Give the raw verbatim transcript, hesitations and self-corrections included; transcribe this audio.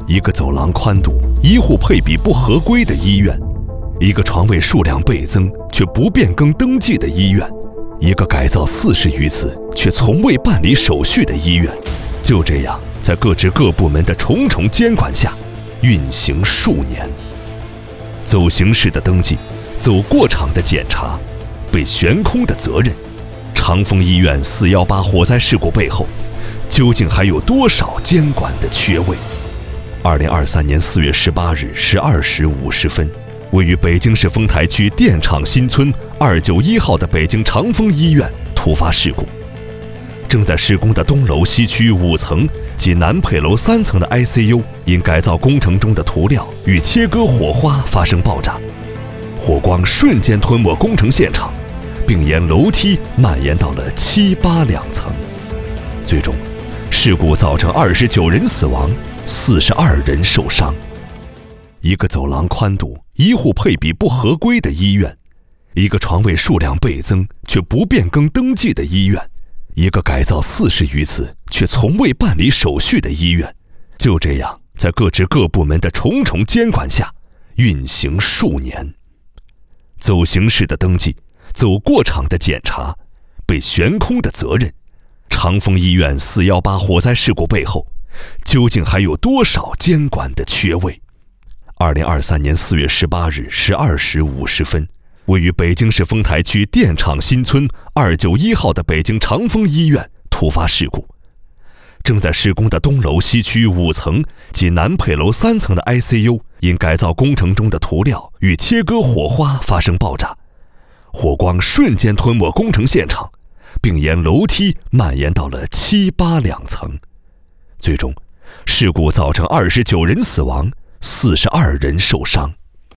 一个走廊宽度、医护配比不合规的医院，一个床位数量倍增却不变更登记的医院，一个改造四十余次却从未办理手续的医院，就这样在各职各部门的重重监管下运行数年。走形式的登记，走过场的检查，被悬空的责任。长丰医院四一八火灾事故背后，究竟还有多少监管的缺位？二零二三年四月十八日十二时五十分，位于北京市丰台区电厂新村二九一号的北京长丰医院突发事故。正在施工的东楼西区五层及南配楼三层的 I C U 因改造工程中的涂料与切割火花发生爆炸，火光瞬间吞没工程现场，并沿楼梯蔓延到了七八两层。最终，事故造成二十九人死亡，四十二人受伤。一个走廊宽度、医护配比不合规的医院，一个床位数量倍增却不变更登记的医院，一个改造四十余次却从未办理手续的医院，就这样在各职各部门的重重监管下运行数年。走形式的登记，走过场的检查，被悬空的责任。长丰医院四一八火灾事故背后，究竟还有多少监管的缺位？二零二三年四月十八日十二时五十分，位于北京市丰台区电厂新村二九一号的北京长丰医院突发事故。正在施工的东楼西区五层及南配楼三层的 I C U 因改造工程中的涂料与切割火花发生爆炸，火光瞬间吞没工程现场，并沿楼梯蔓延到了七八两层。最终，事故造成二十九人死亡，四十二人受伤。